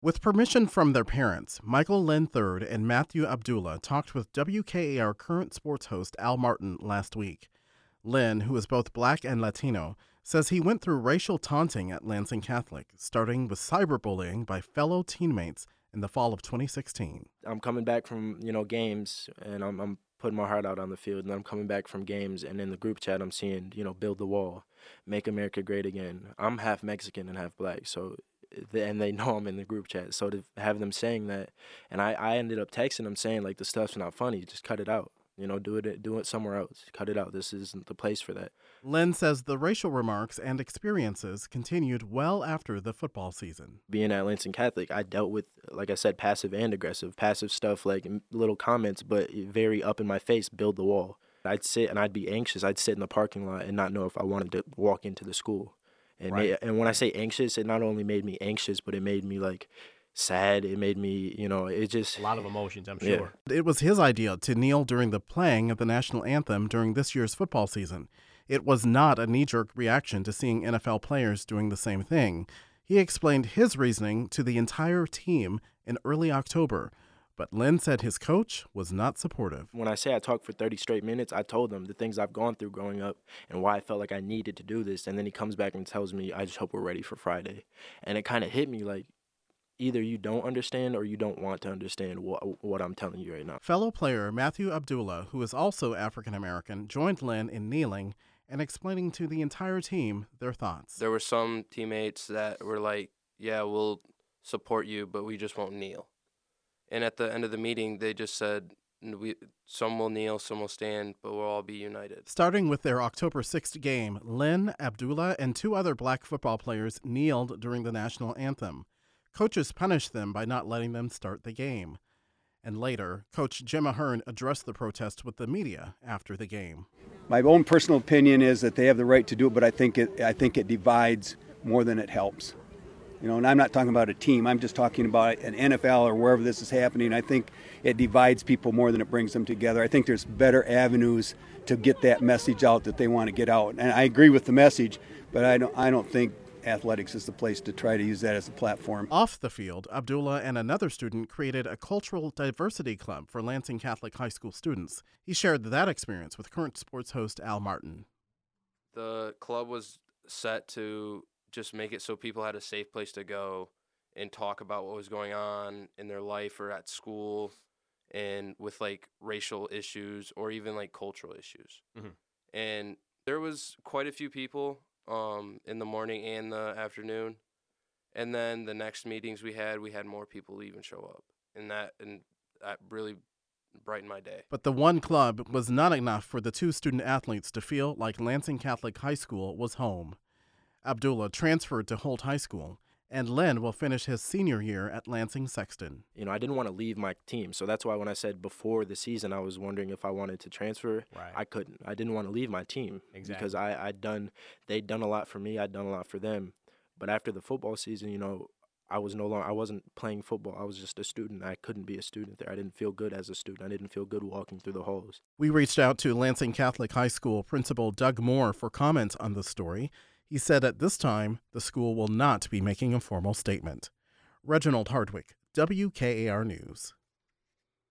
With permission from their parents, Michael Lynn III and Matthew Abdullah talked with WKAR current sports host Al Martin last week. Lynn, who is both black and Latino, says he went through racial taunting at Lansing Catholic, starting with cyberbullying by fellow teammates in the fall of 2016. I'm coming back from, games, and I'm putting my heart out on the field, and I'm coming back from games, and in the group chat I'm seeing, build the wall, make America great again. I'm half Mexican and half black, and they know I'm in the group chat. So to have them saying that, and I ended up texting them saying, the stuff's not funny, just cut it out. Do it somewhere else. Cut it out. This isn't the place for that. Lynn says the racial remarks and experiences continued well after the football season. Being at Lansing Catholic, I dealt with, like I said, passive and aggressive. Passive stuff like little comments, but very up in my face, build the wall. I'd sit and I'd be anxious. I'd sit in the parking lot and not know if I wanted to walk into the school. And, and when I say anxious, it not only made me anxious, but it made me sad. It made me, it just... A lot of emotions, I'm sure. Yeah. It was his idea to kneel during the playing of the national anthem during this year's football season. It was not a knee-jerk reaction to seeing NFL players doing the same thing. He explained his reasoning to the entire team in early October, but Lynn said his coach was not supportive. When I say I talked for 30 straight minutes, I told him the things I've gone through growing up and why I felt like I needed to do this, and then he comes back and tells me, I just hope we're ready for Friday. And it kind of hit me either you don't understand or you don't want to understand what I'm telling you right now. Fellow player Matthew Abdullah, who is also African-American, joined Lynn in kneeling and explaining to the entire team their thoughts. There were some teammates that were like, yeah, we'll support you, but we just won't kneel. And at the end of the meeting, they just said, some will kneel, some will stand, but we'll all be united. Starting with their October 6th game, Lynn, Abdullah, and two other black football players kneeled during the national anthem. Coaches punished them by not letting them start the game. And later, Coach Jim Ahern addressed the protest with the media after the game. My own personal opinion is that they have the right to do it, but I think it divides more than it helps. And I'm not talking about a team. I'm just talking about an NFL or wherever this is happening. I think it divides people more than it brings them together. I think there's better avenues to get that message out that they want to get out. And I agree with the message, but I don't think athletics is the place to try to use that as a platform. Off the field, Abdullah and another student created a cultural diversity club for Lansing Catholic high school students. He shared that experience with current sports host Al Martin. The club was set to just make it so people had a safe place to go and talk about what was going on in their life or at school and with racial issues or even cultural issues. Mm-hmm. And there was quite a few people in the morning and the afternoon, and then the next meetings we had more people even show up, and that really brightened my day. But the one club was not enough for the two student athletes to feel like Lansing Catholic High School was home. Abdullah transferred to Holt High School, and Lynn will finish his senior year at Lansing Sexton. I didn't want to leave my team, so that's why when I said before the season I was wondering if I wanted to transfer, right. I couldn't. I didn't want to leave my team because they'd done a lot for me, I'd done a lot for them. But after the football season, I wasn't playing football. I was just a student. I couldn't be a student there. I didn't feel good as a student. I didn't feel good walking through the halls. We reached out to Lansing Catholic High School principal Doug Moore for comment on the story. He said at this time, the school will not be making a formal statement. Reginald Hardwick, WKAR News.